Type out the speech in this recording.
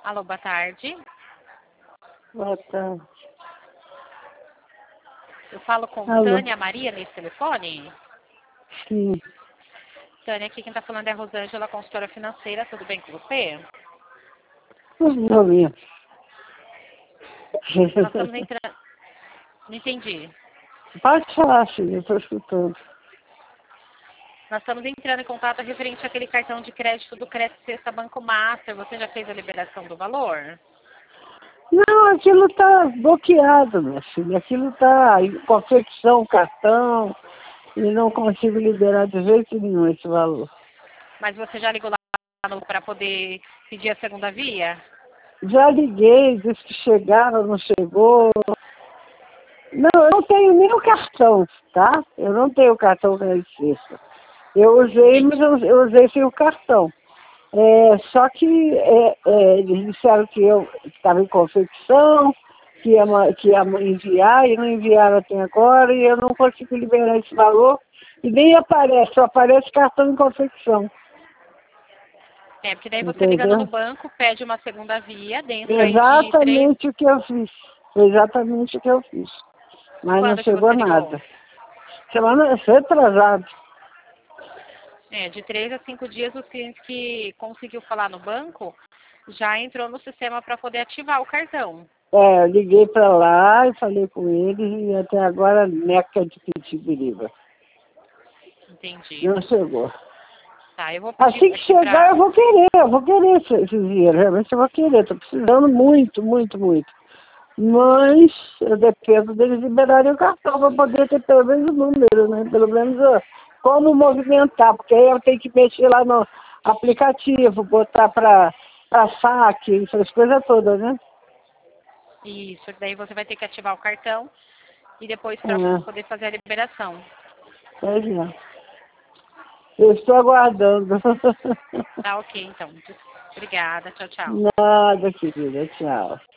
Alô, boa tarde. Boa tarde. Eu falo com Alô. Tânia Maria nesse telefone? Sim. Tânia, aqui quem está falando é a Rosângela, consultora financeira. Tudo bem com você? Não vi. Nós estamos entrando... Não entendi. Pode falar, filha, eu estou escutando. Nós estamos entrando em contato referente àquele cartão de crédito do Crédito Sexta Banco Master. Você já fez a liberação do valor? Não, aquilo está bloqueado, minha filha. Aquilo está em confecção, cartão, e não consigo liberar de jeito nenhum esse valor. Mas você já ligou lá para poder pedir a segunda via? Já liguei, disse que chegaram, não chegou. Não, eu não tenho nem o cartão, tá? Eu não tenho o cartão Crédito Sexta. Eu usei, mas eu usei sem o cartão. Só que eles disseram que eu estava em confecção, que ia enviar, e não enviaram até agora, e eu não consigo liberar esse valor, e nem aparece, só aparece cartão em confecção. Porque daí você ligando no Entendeu? banco, pede uma segunda via dentro aí de 3... Exatamente o que eu fiz. Exatamente o que eu fiz. Mas não Quando que chegou você ligou? nada. Semana retrasada. De 3 a 5 dias, os clientes que conseguiu falar no banco já entrou no sistema para poder ativar o cartão. Eu liguei para lá e falei com eles e até agora neca de Pitibiriba. Entendi. Não chegou. Tá, eu vou pedir Assim que aqui chegar para... eu vou querer esse dinheiro, realmente eu vou querer, estou precisando muito, muito, muito. Mas eu dependo deles liberarem o cartão para poder ter pelo menos o número, né? Pelo menos como movimentar, porque aí eu tenho que mexer lá no aplicativo, botar para saque, essas coisas todas, né? Isso, daí você vai ter que ativar o cartão e depois para É, poder fazer a liberação. pois é. Eu estou aguardando. Tá, ok, então. Obrigada, tchau, tchau. Nada, querida. Tchau.